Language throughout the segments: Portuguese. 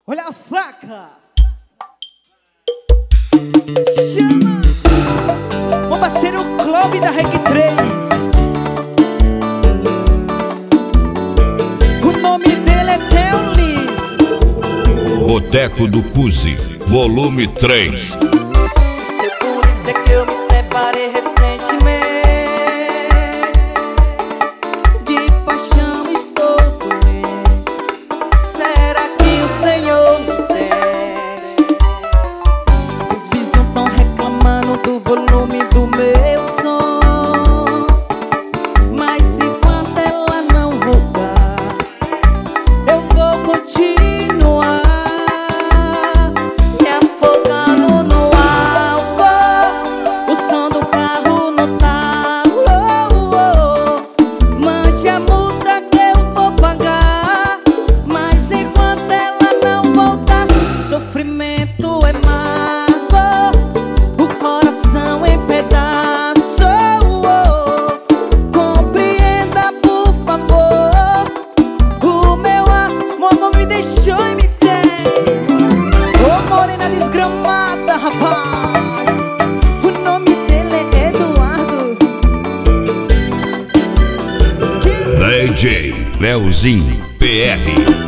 Olha a faca. Chama o parceiro Clube da Reg 3. O nome dele é Teolis. Boteco do Cuzi, volume 3. Seu polícia que eu me separei recentemente. De paixão estou doente. Será que o Senhor me tem? Os vizinhos tão reclamando do volume do meu som. Mas enquanto ela não voltar, eu vou continuar me afogando no álcool. O som do carro no talo. Mande a multa que eu vou pagar. Mas enquanto ela não voltar, o sofrimento é mágoa, o coração em pedaços. Compreenda, por favor. O meu amor não me deixou e me tem. Ô morena desgramada, rapaz. O nome dele é Eduardo. DJ Leozinho PR.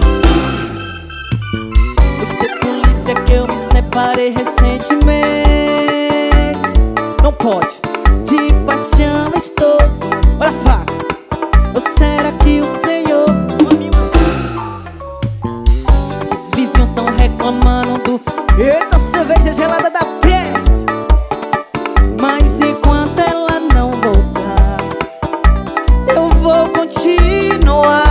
Você polícia que eu me separei recentemente. Não pode, de paixão estou. Olha a faca. Ou será que o Senhor vai me matar? Os vizinhos tão reclamando do eita, cerveja gelada da peste. Mas enquanto ela não voltar, eu vou continuar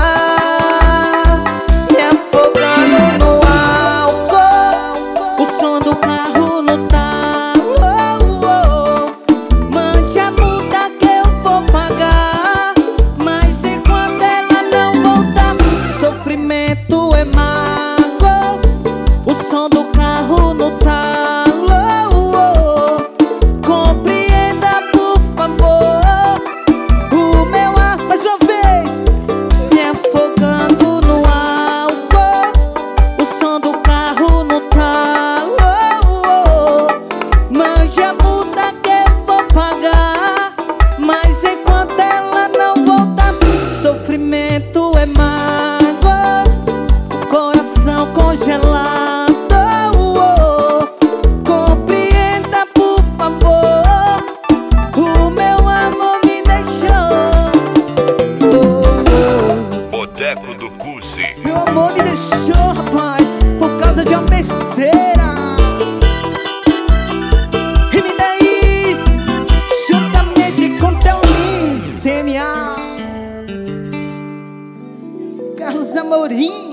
me afogando no álcool. O som do carro no talo. Mande a multa que eu vou pagar. Mas enquanto ela não voltar, o sofrimento é mágoa, o som do carro no talo. Compreenda, por favor. O meu ar, mais uma vez, me afogando no álcool. O som do carro no talo. Mande a multa que eu vou pagar. Mas enquanto ela não voltar, o sofrimento é mágoa, o coração congelado. Compreenda, por favor. O meu amor me deixou. Boteco do Cuzi. Meu amor me deixou, rapaz, por causa de uma besteira. E me dá isso, juntamente com Teolis, CMA, Carlos Amorim.